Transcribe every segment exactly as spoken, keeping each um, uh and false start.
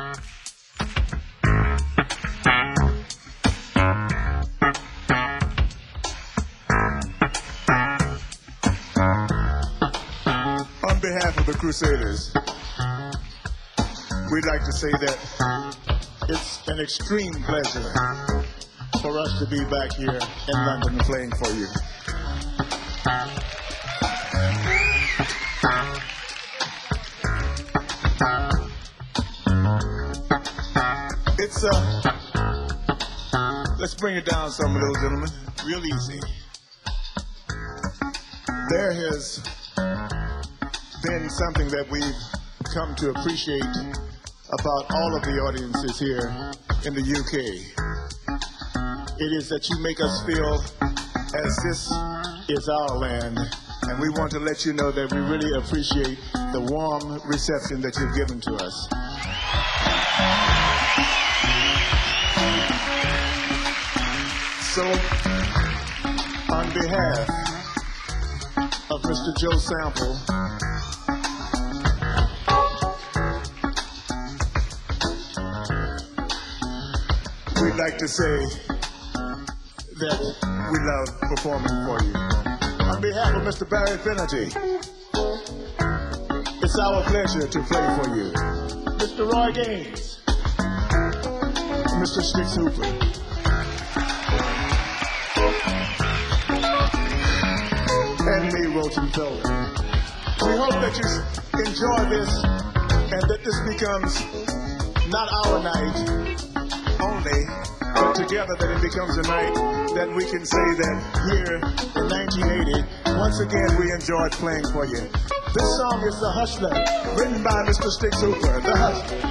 On behalf of the Crusaders, we'd like to say that it's an extreme pleasure for us to be back here in London playing for you. It's, uh, let's bring it down some, little gentlemen, real easy. There has been something that we've come to appreciate about all of the audiences here in the U K. It is that you make us feel as this is our land, and we want to let you know that we really appreciate the warm reception that you've given to us. So, on behalf of Mister Joe Sample, we'd like to say that we love performing for you. On behalf of Mister Barry Finnerty, it's our pleasure to play for you. Mister Roy Gaines, Mister Stix Hooper, and me, Rotenfelder. We hope that you enjoy this and that this becomes not our night only, but together that it becomes a night that we can say that here in nineteen eighty, once again we enjoyed playing for you. This song is The Hustler, written by Mister Stix Hooper, The Hustler.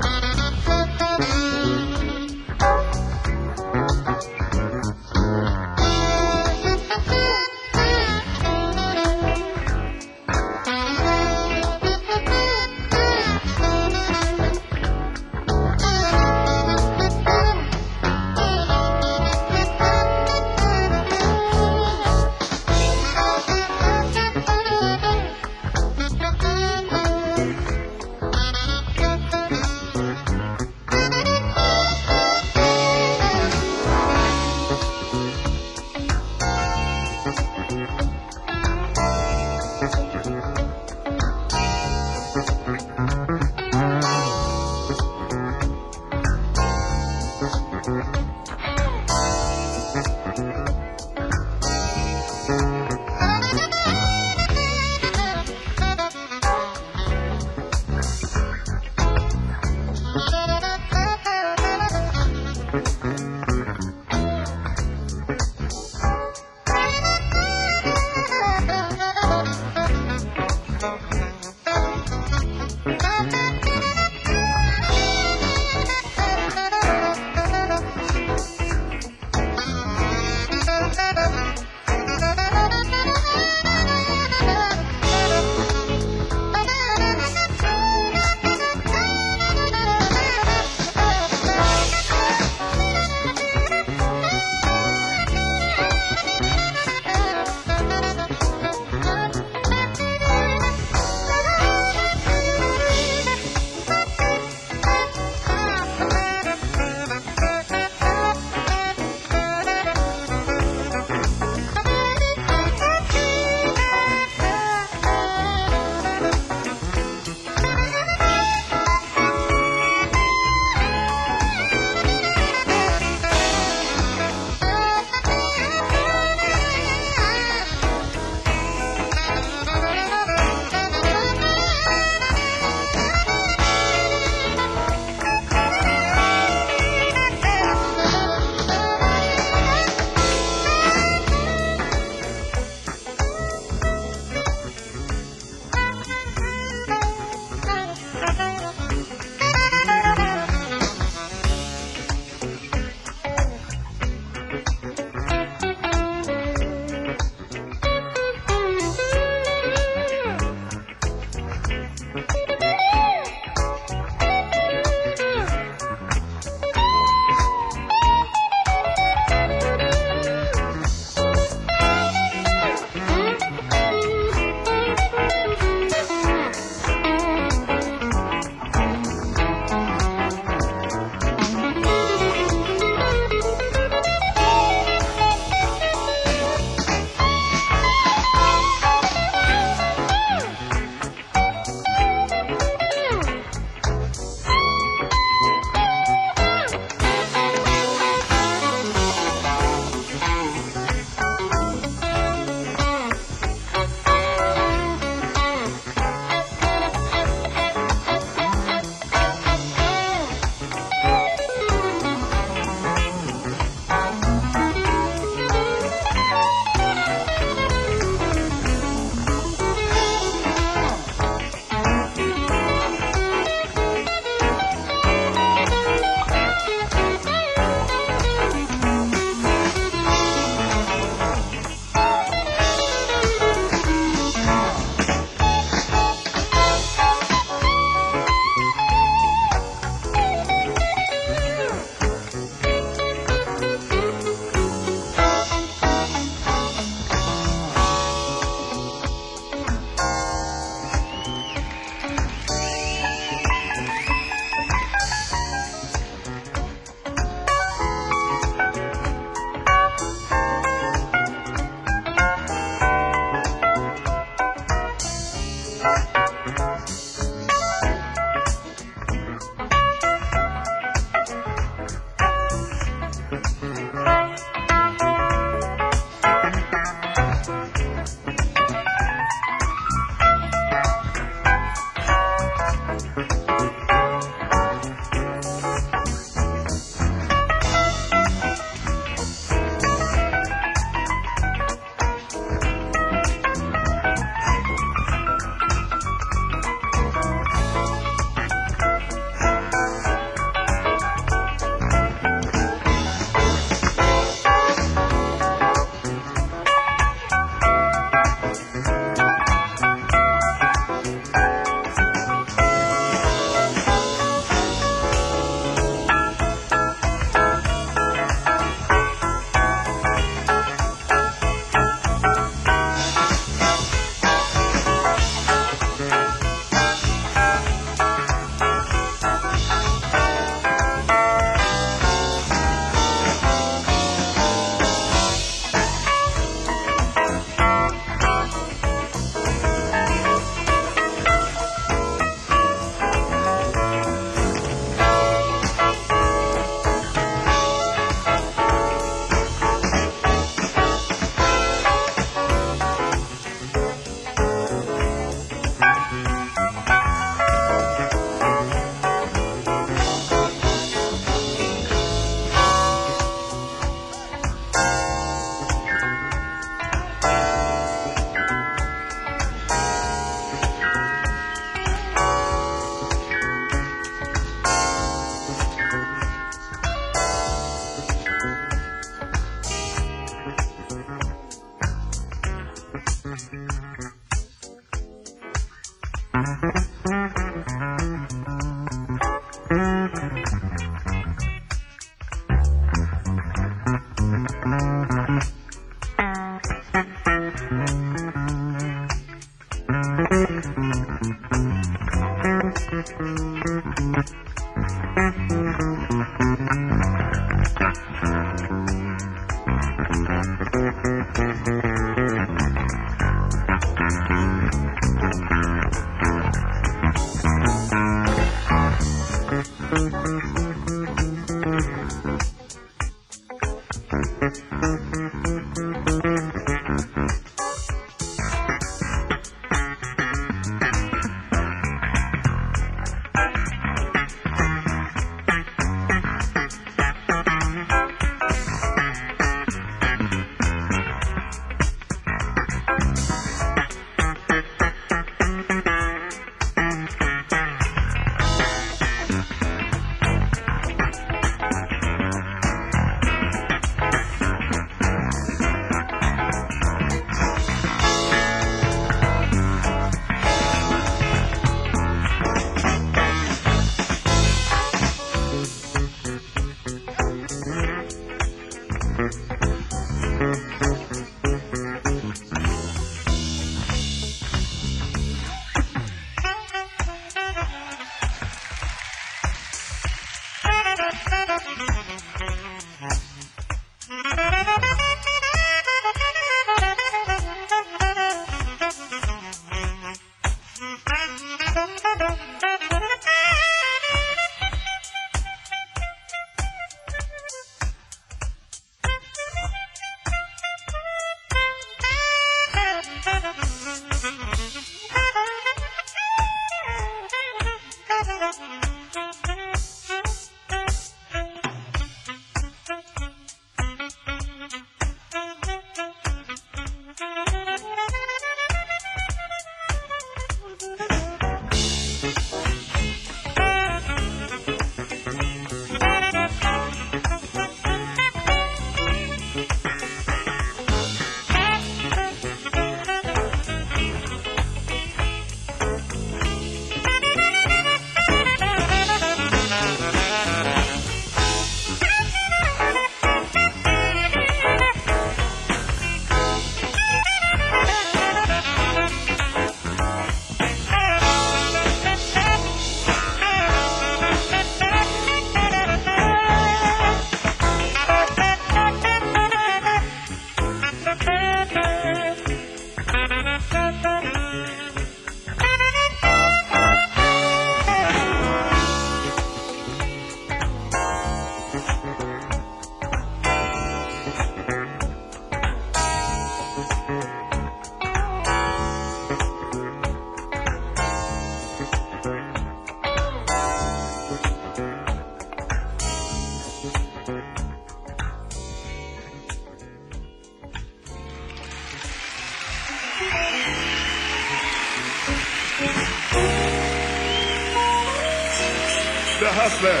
The Hustler.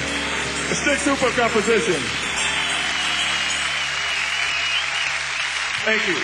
A Stick Super composition. Thank you.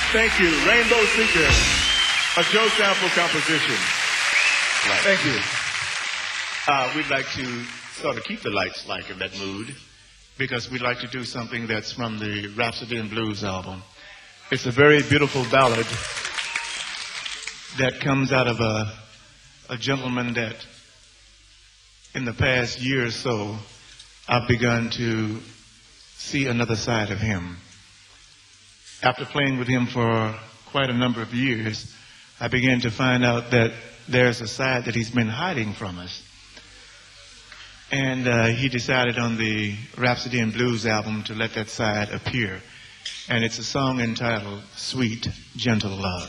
Thank you. Rainbow Seeker, a Joe Sample composition. Right. Thank you. Uh, we'd like to sort of keep the lights like in that mood because we'd like to do something that's from the Rhapsody in Blues album. It's a very beautiful ballad that comes out of a, a gentleman that in the past year or so I've begun to see another side of him. After playing with him for quite a number of years, I began to find out that there's a side that he's been hiding from us. And uh, he decided on the Rhapsody in Blues album to let that side appear. And it's a song entitled Sweet, Gentle Love.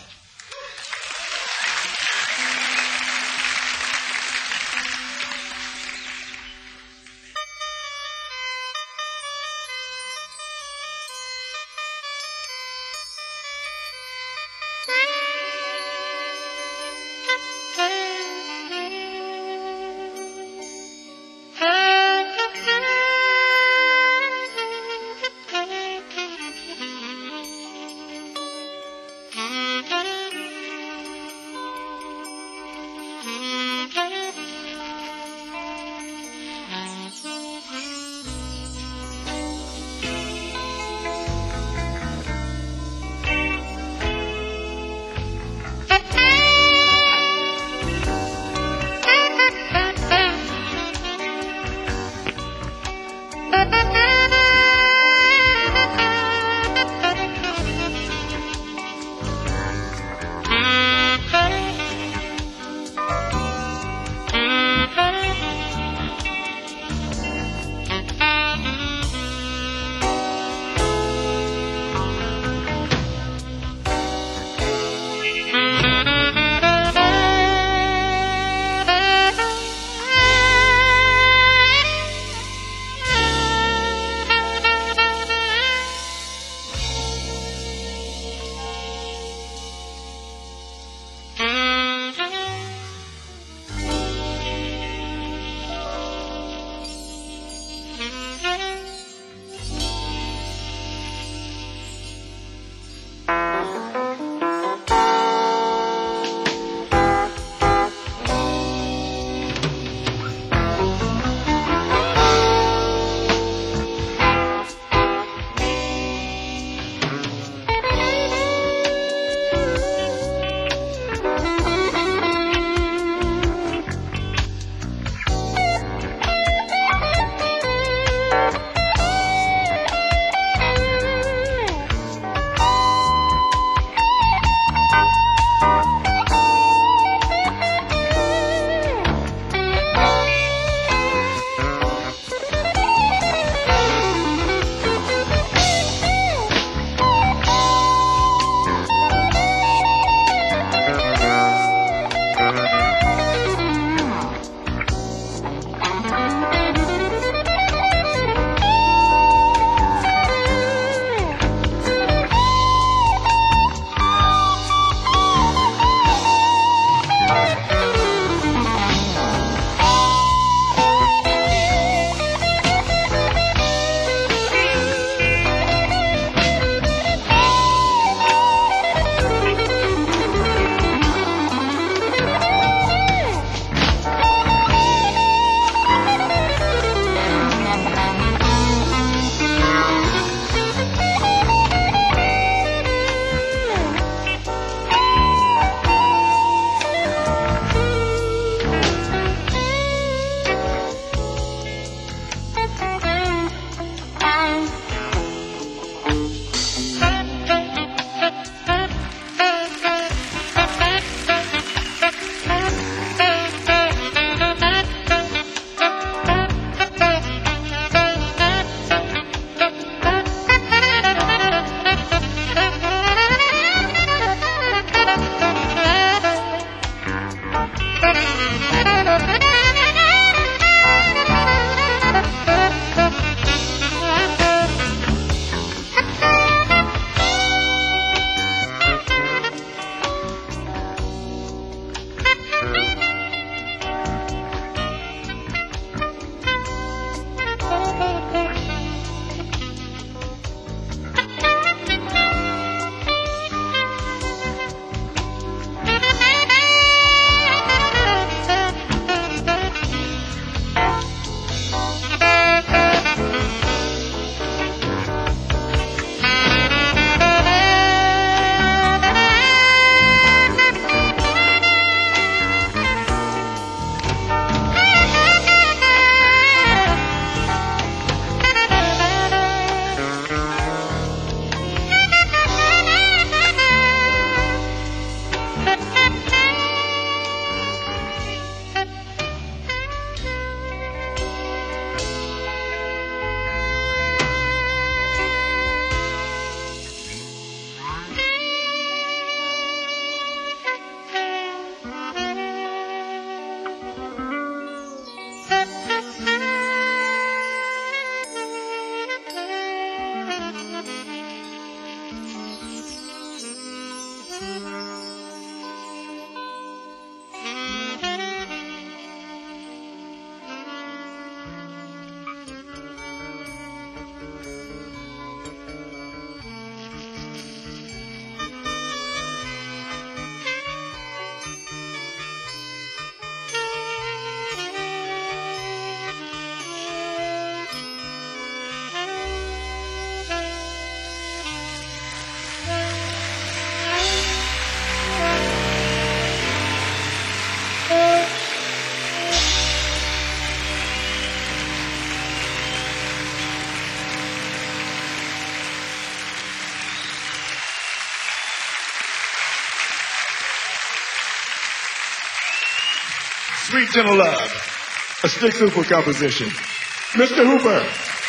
Sweet Gentle Love, a Styx Hooper composition. Mister Hooper.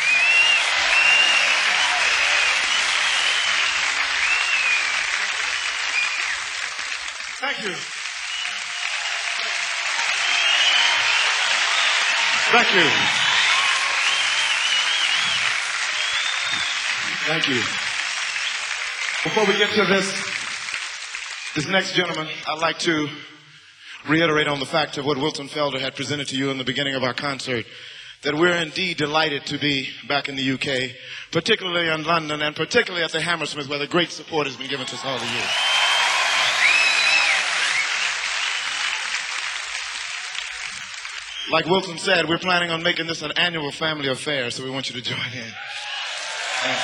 Thank you. Thank you. Thank you. Before we get to this, this next gentleman, I'd like to reiterate on the fact of what Wilton Felder had presented to you in the beginning of our concert, that we're indeed delighted to be back in the U K, particularly in London, and particularly at the Hammersmith, where the great support has been given to us all the years. Like Wilton said, we're planning on making this an annual family affair, so we want you to join in. And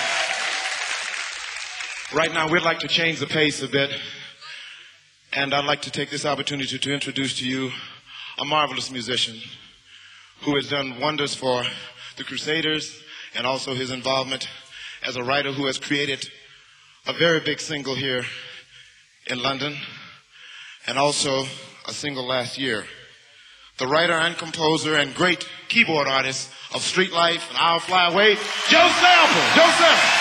right now, we'd like to change the pace a bit. And I'd like to take this opportunity to introduce to you a marvelous musician who has done wonders for the Crusaders, and also his involvement as a writer who has created a very big single here in London, and also a single last year. The writer and composer and great keyboard artist of Street Life and I'll Fly Away, Joe Sample. Joe Sample.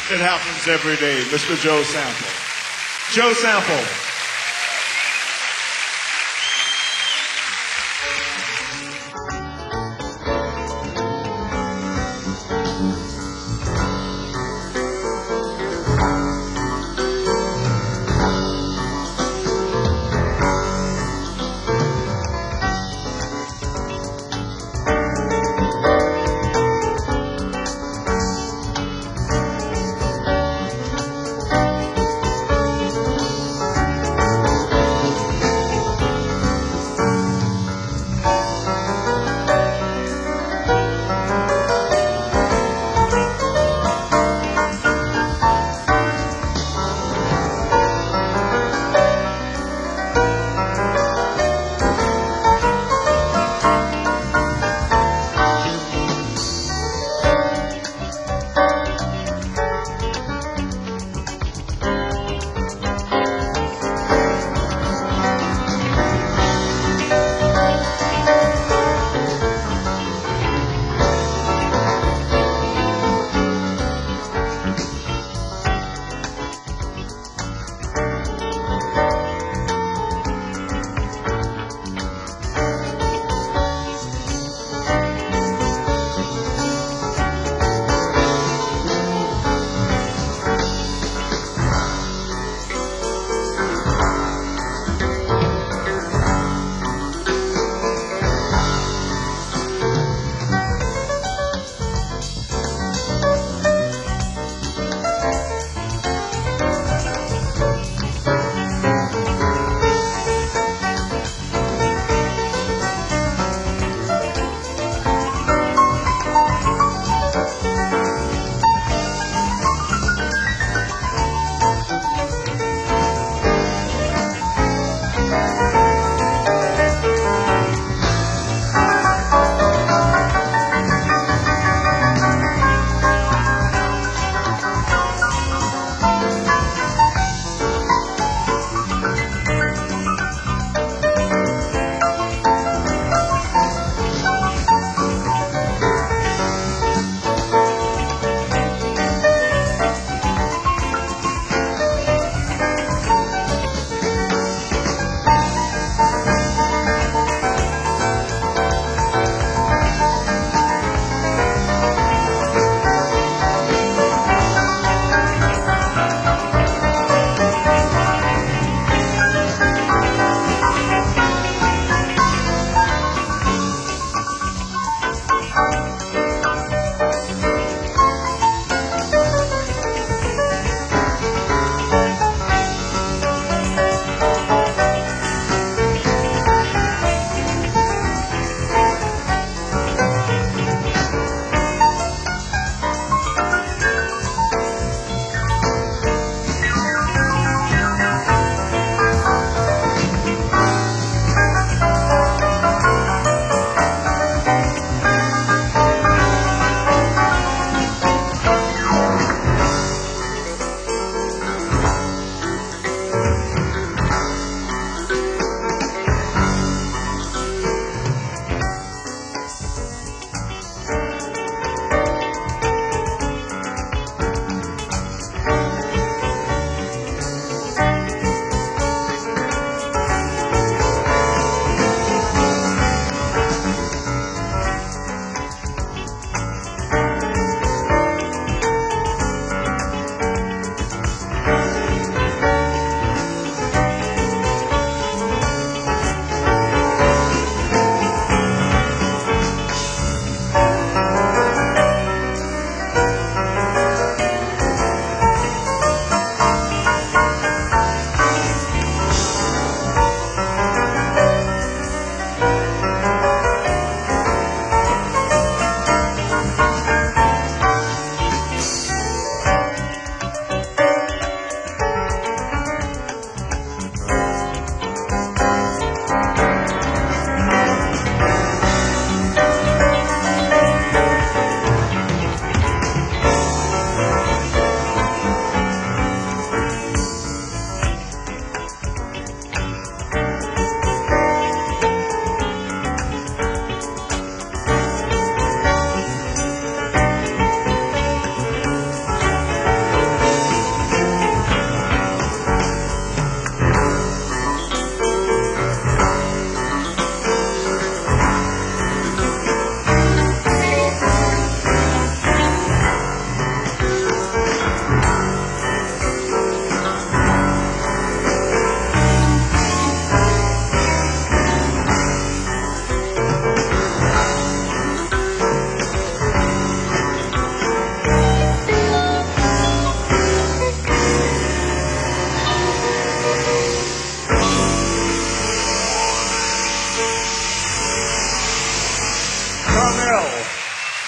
It happens every day. Mister Joe Sample. Joe Sample.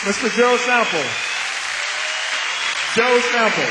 Mister Joe Sample. Joe Sample.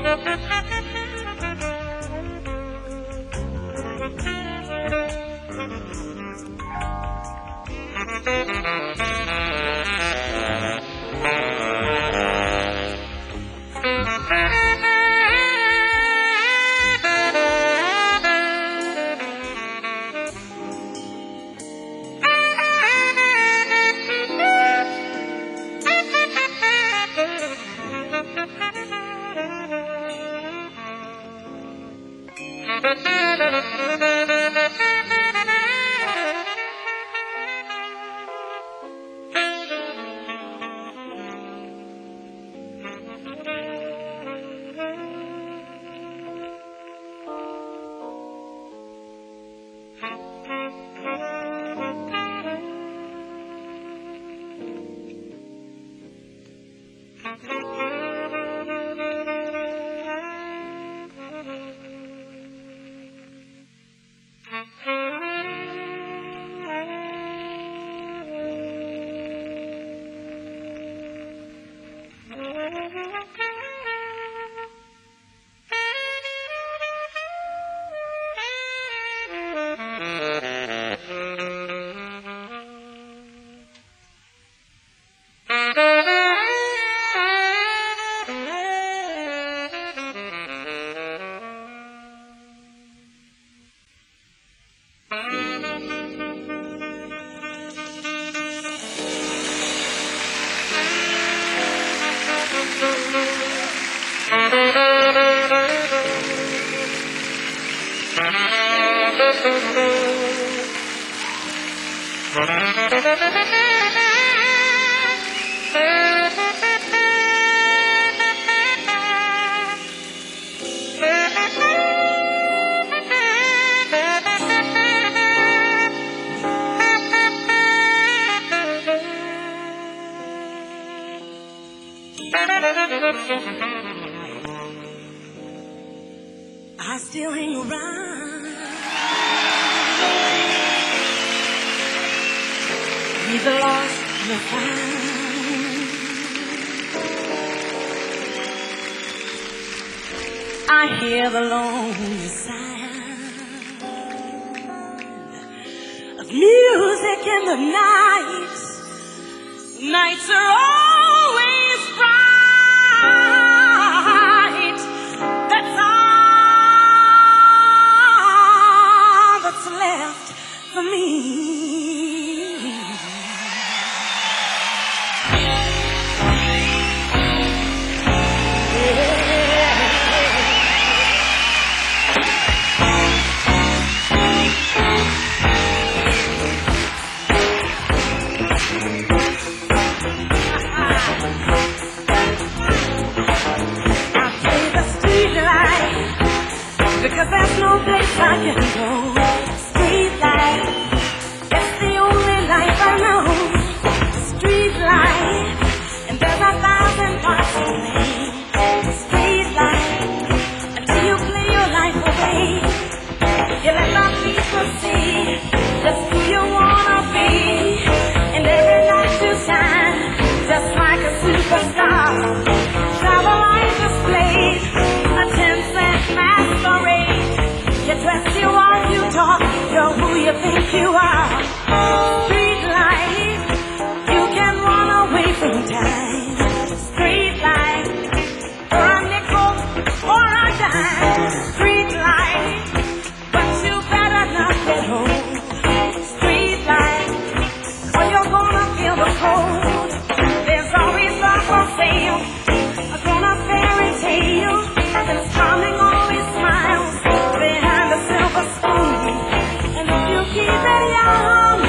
I still hang around with the lost and the found. I hear the lonely sound of music in the night. Nights are always bright. That's all that's left for me. Because there's no place I can go. Street light, it's the only life I know. Street light, and there's a thousand parts to play. Street light, until you play your life away. You let the people see just who you wanna be. And every night you shine, just like a superstar. Travel light displayed, a ten-cent masquerade. You dress, you walk, you talk, you're who you think you are. Street light, you can run away from time. Street light, for a nickel or a dime. Street light, but you better not get home. Street light, or you're gonna feel the cold. There's always love for sale, a grown-up fairy tale. Prince Charming always smiles behind a silver spoon. And if you keep it young,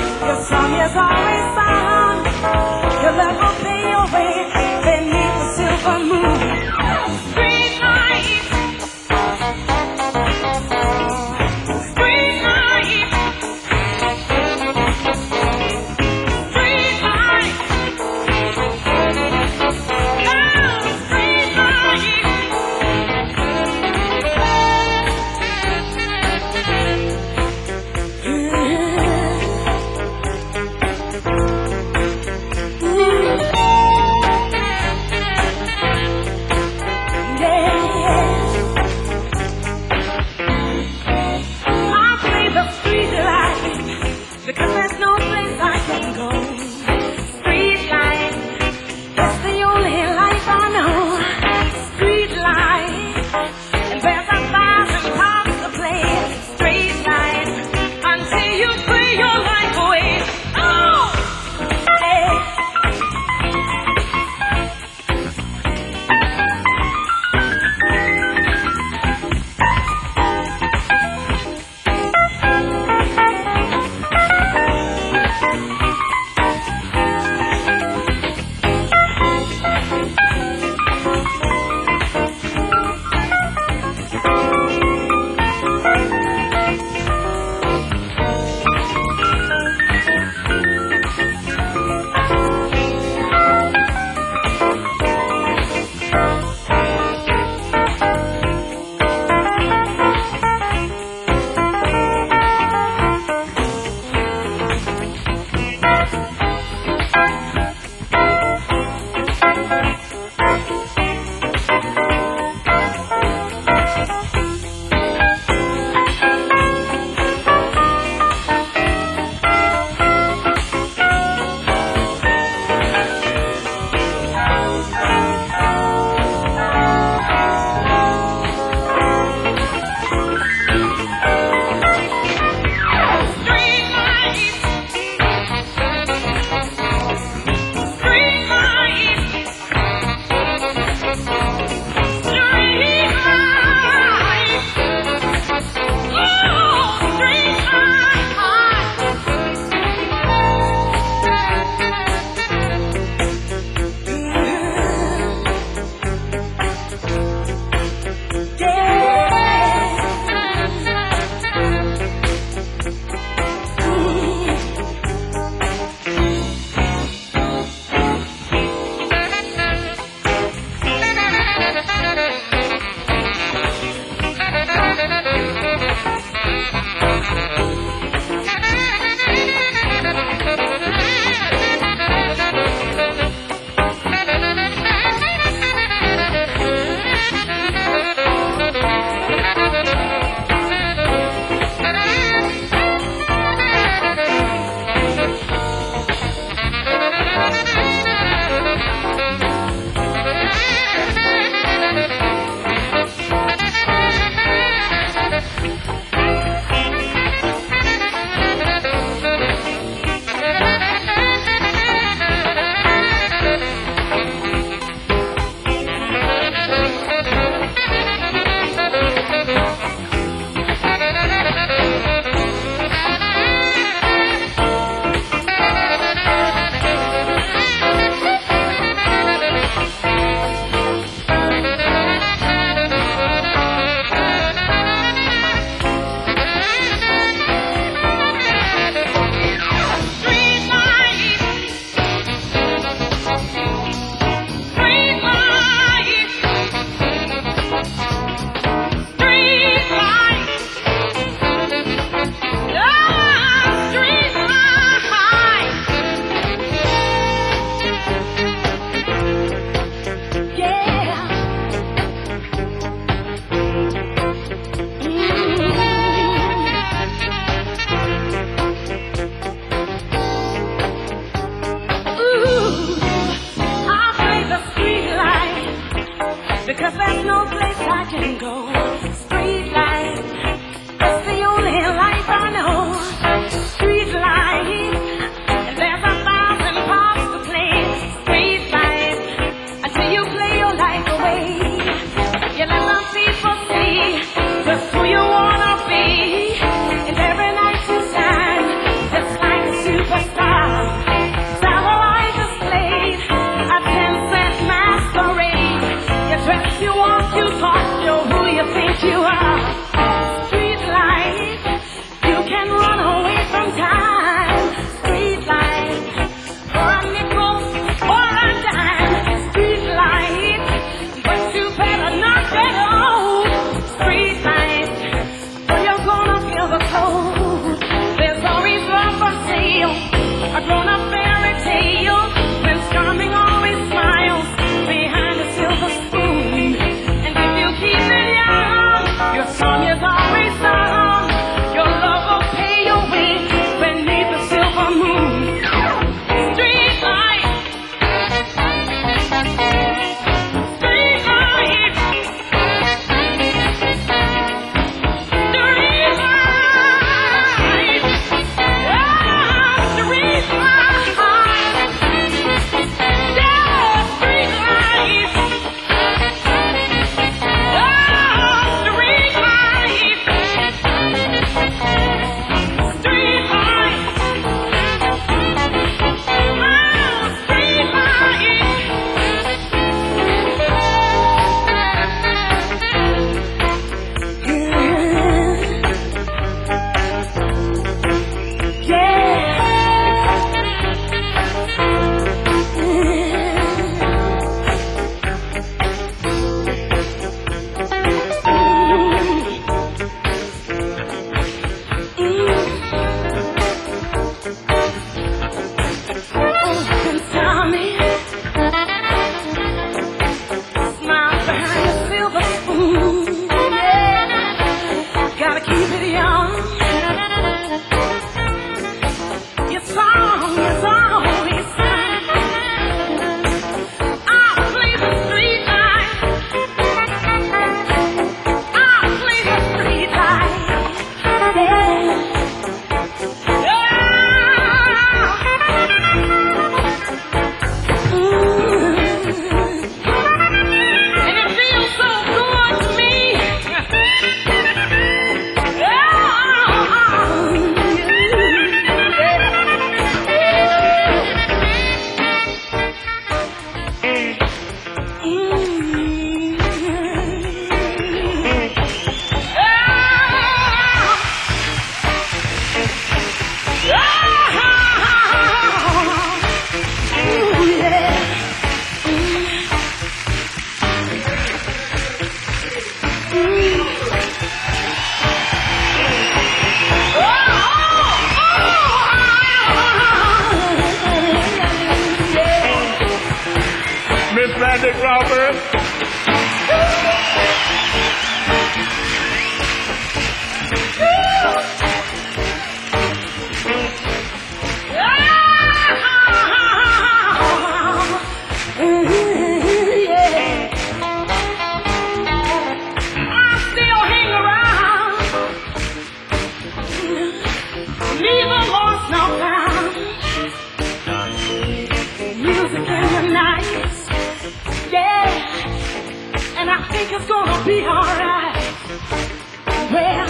be alright. Well,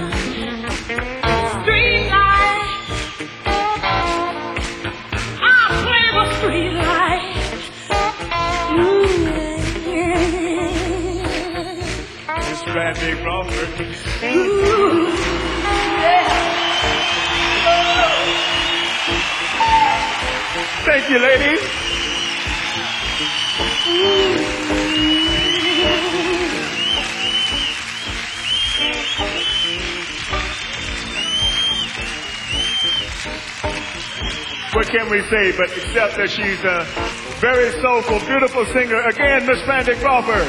street light, I'll play the street light. Miss Randy Crawford. Ooh, yeah. Thank you, ladies. What can we say but except that she's a very soulful, beautiful singer. Again, Miss Randy Crawford.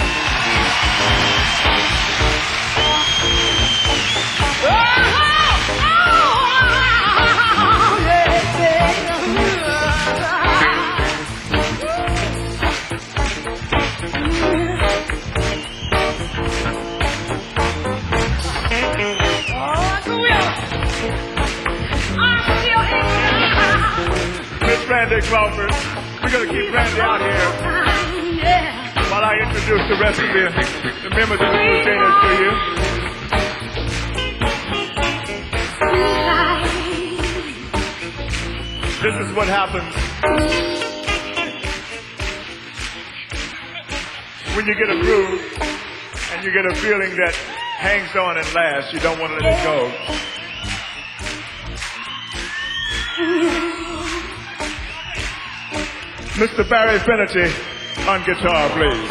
Miss Randy Crawford. We're going to keep Randy out here while I introduce the rest of the, the members of the Crusaders to you. This is what happens when you get a groove and you get a feeling that hangs on and lasts. You don't want to let it go. Mister Barry Finnerty on guitar, please.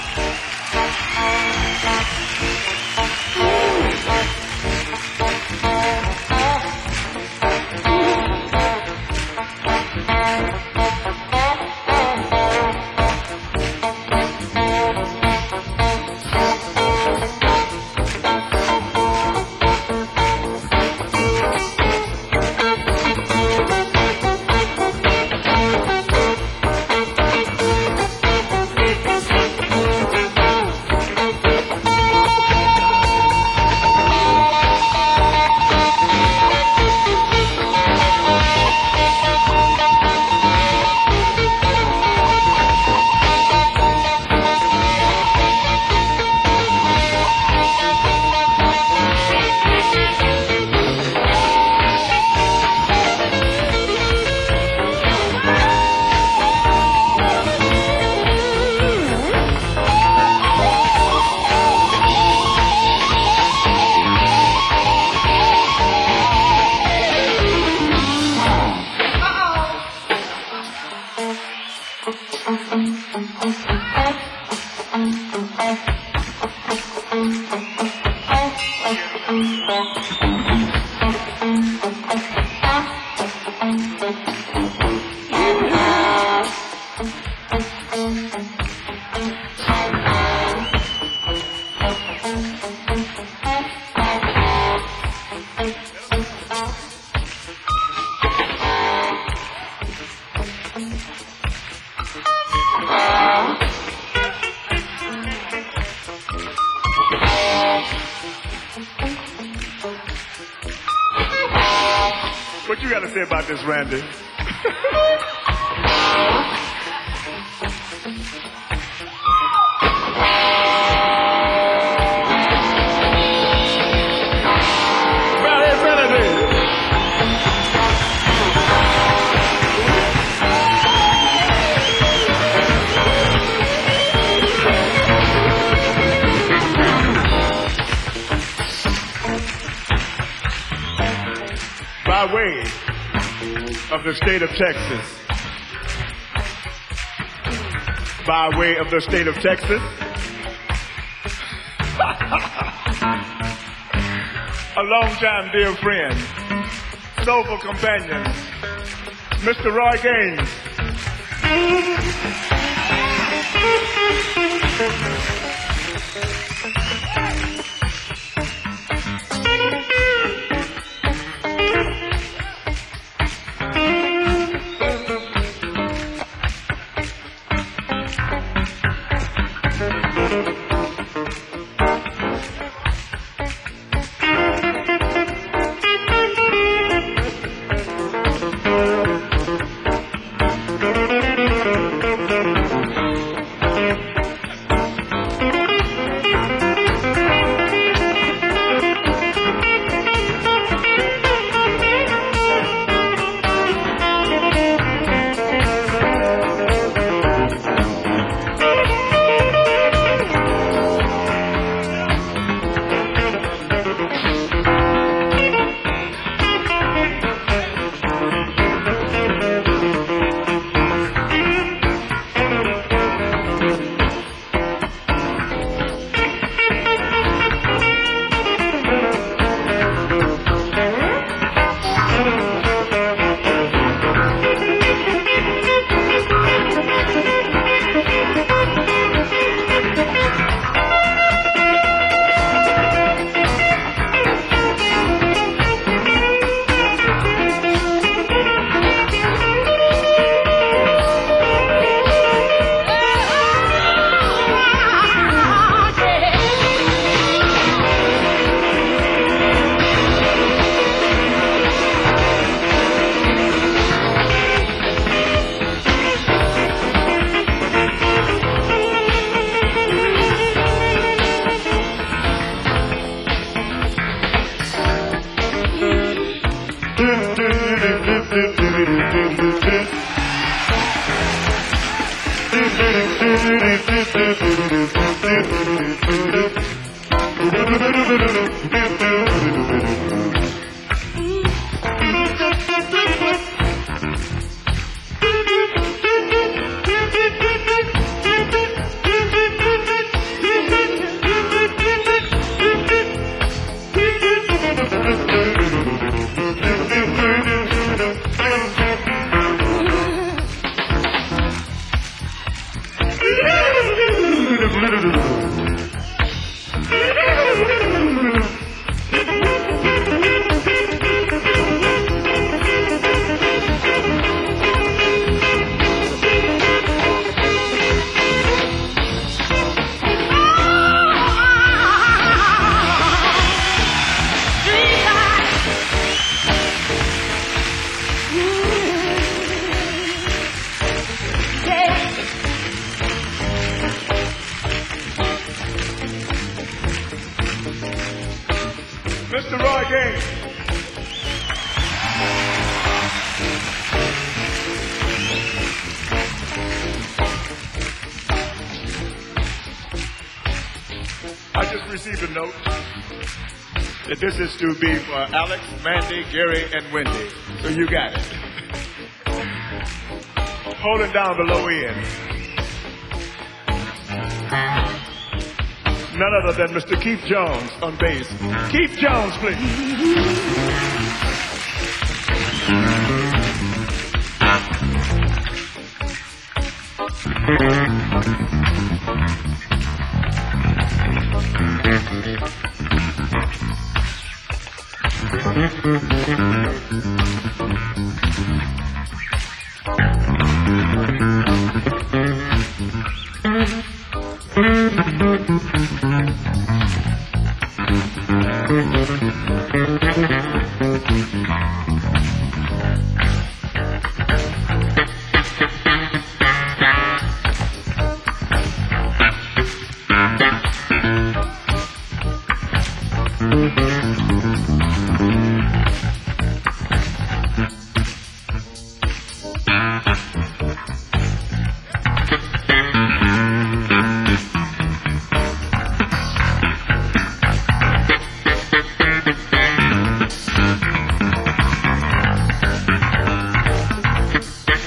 What you got to say about this, Randy? Barry Finnerty. By way of the state of Texas, by way of the state of Texas, a longtime dear friend, soulful companion, Mister Roy Gaines. Mister Roy Gaines. I just received a note that this is to be for Alex, Mandy, Gary, and Wendy. So you got it. Holding down the low end. None other than Mister Keith Jones on bass. Keith Jones, please.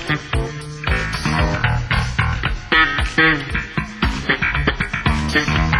Thank you.